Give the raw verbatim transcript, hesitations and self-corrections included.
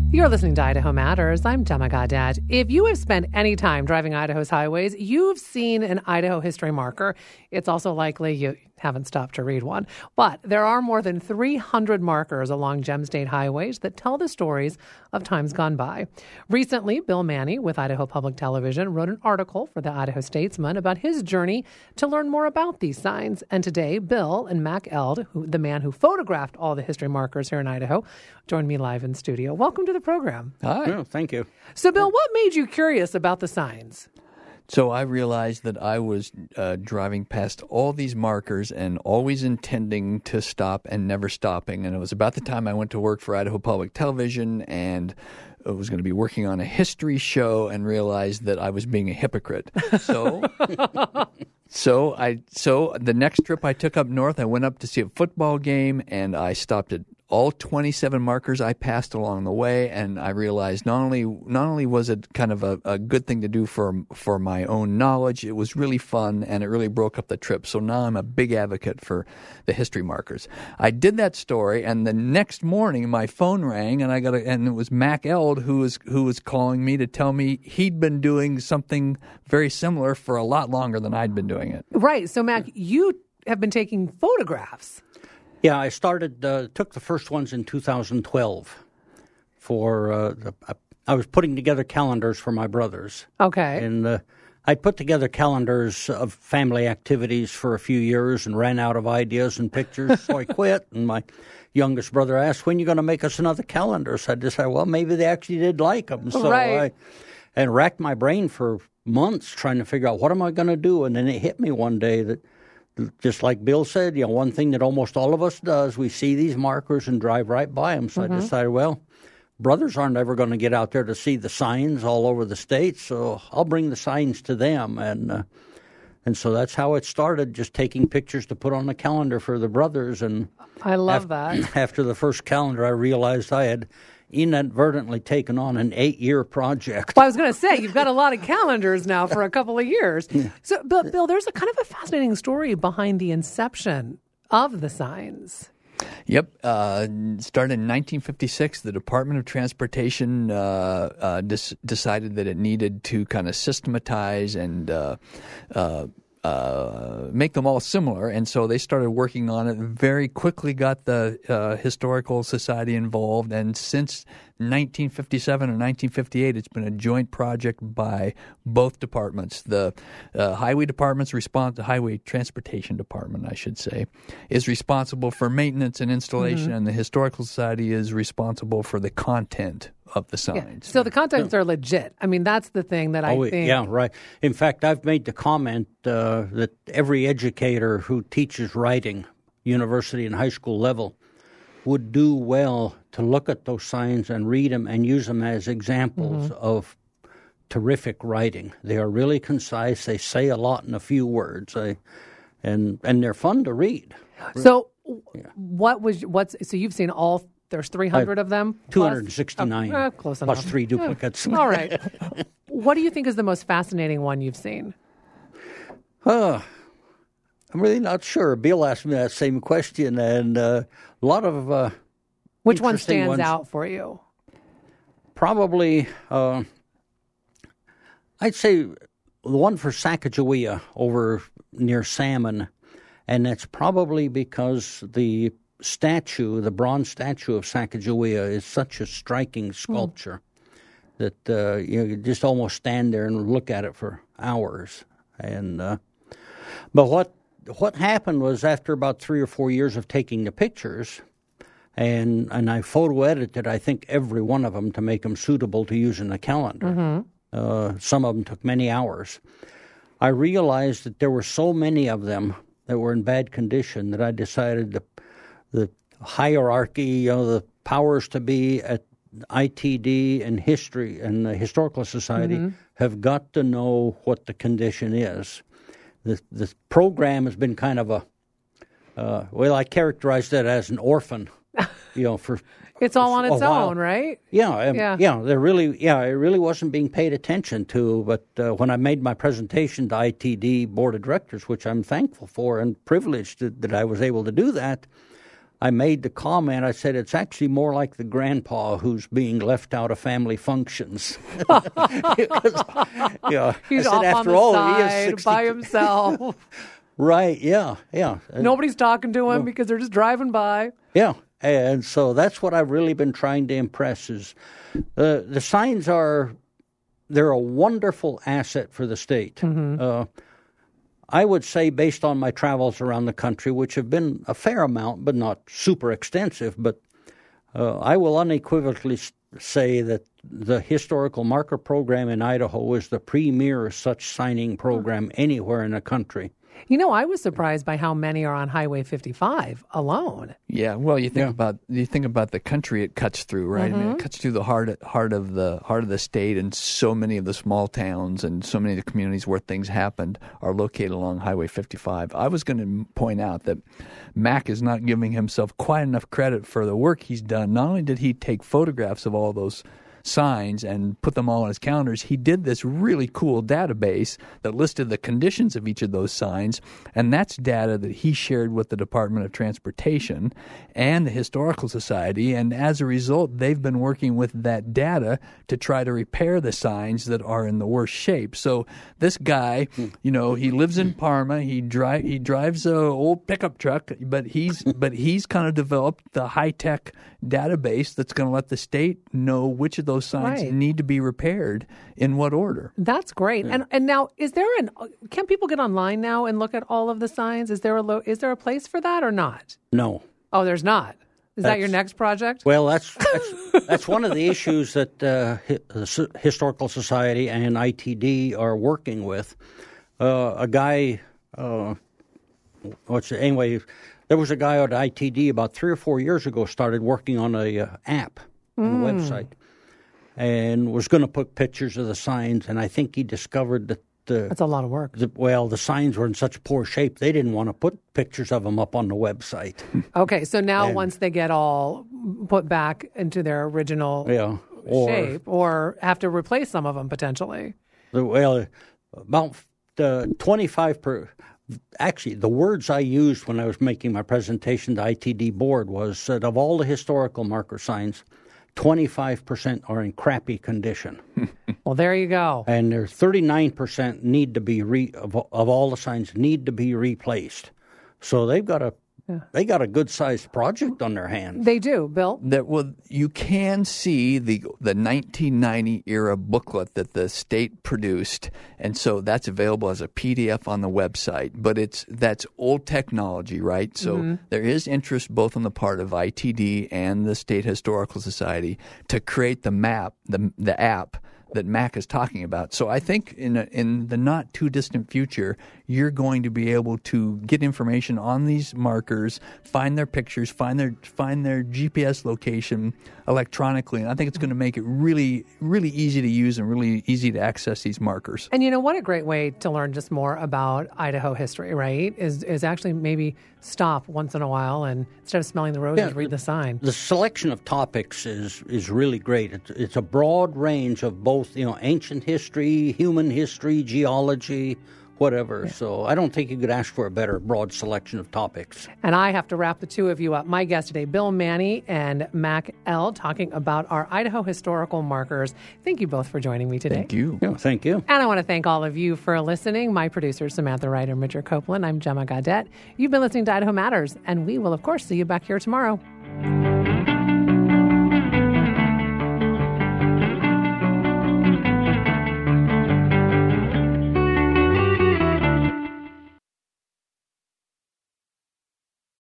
You're listening to Idaho Matters. I'm Gemma Gaudette. If you have spent any time driving Idaho's highways, you've seen an Idaho history marker. It's also likely you haven't stopped to read one. But there are more than three hundred markers along Gem State highways that tell the stories of times gone by. Recently, Bill Manny with Idaho Public Television wrote an article for the Idaho Statesman about his journey to learn more about these signs. And today, Bill and Mac Eld, who, the man who photographed all the history markers here in Idaho, joined me live in studio. Welcome to the program. Hi. Oh, thank you. So, Bill, what made you curious about the signs? So I realized that I was uh, driving past all these markers and always intending to stop and never stopping. And it was about the time I went to work for Idaho Public Television and I was going to be working on a history show and realized that I was being a hypocrite. So, so I so the next trip I took up north, I went up to see a football game and I stopped at all twenty-seven markers I passed along the way, and I realized not only not only was it kind of a, a good thing to do for for my own knowledge, it was really fun, and it really broke up the trip. So now I'm a big advocate for the history markers. I did that story, and the next morning my phone rang, and I got a, and it was Mac Eld who was who was calling me to tell me he'd been doing something very similar for a lot longer than I'd been doing it. Right. So, Mac, you have been taking photographs. Yeah, I started, uh, took the first ones in two thousand twelve for, uh, the, uh, I was putting together calendars for my brothers. Okay. And uh, I put together calendars of family activities for a few years and ran out of ideas and pictures, so I quit. And my youngest brother asked, when are you going to make us another calendar? So I decided, well, maybe they actually did like them. So right. I and racked my brain for months trying to figure out what am I going to do. And then it hit me one day that, just like Bill said, you know, one thing that almost all of us does, we see these markers and drive right by them. So mm-hmm. I decided, well, brothers aren't ever going to get out there to see the signs all over the state, so I'll bring the signs to them. And uh, and so that's how it started, just taking pictures to put on the calendar for the brothers. And I love after, that. After the first calendar, I realized I had inadvertently taken on an eight-year project. Well, I was going to say, you've got a lot of calendars now for a couple of years. Yeah. So, Bill, Bill, there's a kind of a fascinating story behind the inception of the signs. Yep. Uh, started in nineteen fifty-six. The Department of Transportation uh, uh, des- decided that it needed to kind of systematize and uh, uh, uh, make them all similar. And so they started working on it and very quickly got the uh, Historical Society involved. And since nineteen fifty-seven or nineteen fifty-eight, it's been a joint project by both departments. The uh, Highway Department's response, the Highway Transportation Department, I should say, is responsible for maintenance and installation, mm-hmm. and the Historical Society is responsible for the content of the signs. Yeah. So the contents yeah. are legit. I mean, that's the thing that I oh, think. Yeah, right. In fact, I've made the comment uh, that every educator who teaches writing, university and high school level, would do well to look at those signs and read them and use them as examples mm-hmm. of terrific writing. They are really concise. They say a lot in a few words, I, and and they're fun to read. So, yeah. what was what's so you've seen all? There's three hundred of them. Two hundred and sixty-nine. Uh, close enough. Plus three duplicates. Yeah. All right. What do you think is the most fascinating one you've seen? Uh, I'm really not sure. Bill asked me that same question, and uh, a lot of uh, which one stands ones. out for you? Probably, uh, I'd say the one for Sacagawea over near Salmon, and that's probably because the statue, the bronze statue of Sacagawea, is such a striking sculpture mm. that uh, you just almost stand there and look at it for hours. And uh, but what what happened was after about three or four years of taking the pictures, and and I photo edited, I think, every one of them to make them suitable to use in a calendar. Mm-hmm. Uh, some of them took many hours. I realized that there were so many of them that were in bad condition that I decided to the hierarchy, you know, the powers to be at I T D and history and the Historical Society mm-hmm. have got to know what the condition is. The the program has been kind of a, uh, well, I characterized it as an orphan, you know, for it's all for on its while. own, right? Yeah, um, yeah, yeah. There really, yeah, it really wasn't being paid attention to. But uh, when I made my presentation to I T D Board of Directors, which I'm thankful for and privileged that, that I was able to do that. I made the comment, I said, it's actually more like the grandpa who's being left out of family functions. Because, you know, He's I said, off after on the all, side he is sixty by himself. Right, yeah, yeah. Nobody's talking to him because they're just driving by. Yeah, and so that's what I've really been trying to impress is uh, the signs are, they're a wonderful asset for the state. Mm-hmm. Uh, I would say based on my travels around the country, which have been a fair amount, but not super extensive, but uh, I will unequivocally say that the historical marker program in Idaho is the premier such signing program anywhere in the country. You know, I was surprised by how many are on Highway fifty-five alone. Yeah, well, you think Yeah. about you think about the country it cuts through, right? I mean, it cuts through the heart heart of the heart of the state, and so many of the small towns and so many of the communities where things happened are located along Highway fifty-five. I was going to point out that Mac is not giving himself quite enough credit for the work he's done. Not only did he take photographs of all those signs and put them all on his calendars, he did this really cool database that listed the conditions of each of those signs, and that's data that he shared with the Department of Transportation and the Historical Society, and as a result, they've been working with that data to try to repair the signs that are in the worst shape. So this guy, you know, he lives in Parma, he drive he drives a old pickup truck, but he's but he's kind of developed the high-tech database that's going to let the state know which of those signs Right. need to be repaired in what order. That's great. And and now, is there an? Can people get online now and look at all of the signs? Is there a lo, is there a place for that or not? No. Oh, there's not. Is that your That's- next project? Well, that's that's, that's one of the issues that uh, hi- the S- Historical Society and I T D are working with. Uh, a guy, uh, what's it, anyway, there was a guy at I T D about three or four years ago started working on a uh, app on the website and was going to put pictures of the signs, and I think he discovered that the That's a lot of work. the, well, the signs were in such poor shape they didn't want to put pictures of them up on the website. Okay, so now And- once they get all put back into their original Yeah, or shape, or have to replace some of them potentially. The, well, about the twenty-five per. Actually, the words I used when I was making my presentation to I T D board was that of all the historical marker signs, twenty-five percent are in crappy condition, Well, there you go. and there thirty-nine percent need to be re, of, of all the signs need to be replaced. So they've got a they got a good sized project on their hands. They do, Bill. That well, you can see the the nineteen ninety era booklet that the state produced, and so that's available as a P D F on the website. But it's that's old technology, right? So there is interest both on the part of I T D and the State Historical Society to create the map, the the app that Mac is talking about. So I think in a, in the not too distant future, you're going to be able to get information on these markers, find their pictures, find their find their G P S location electronically, and I think it's going to make it really really easy to use and really easy to access these markers. And you know what a great way to learn just more about Idaho history, right? Is is actually maybe stop once in a while and instead of smelling the roses, Yeah, read the sign. The selection of topics is is really great. It's, it's a broad range of both, you know, ancient history, human history, geology, whatever. So I don't think you could ask for a better broad selection of topics. And I have to wrap the two of you up. My guests today, Bill Manny and Mac L, talking about our Idaho historical markers. Thank you both for joining me today. Thank you. Yeah, thank you. And I want to thank all of you for listening. My producer, Samantha Ryder, Richard Copeland. I'm Gemma Gaudette. You've been listening to Idaho Matters, and we will, of course, see you back here tomorrow.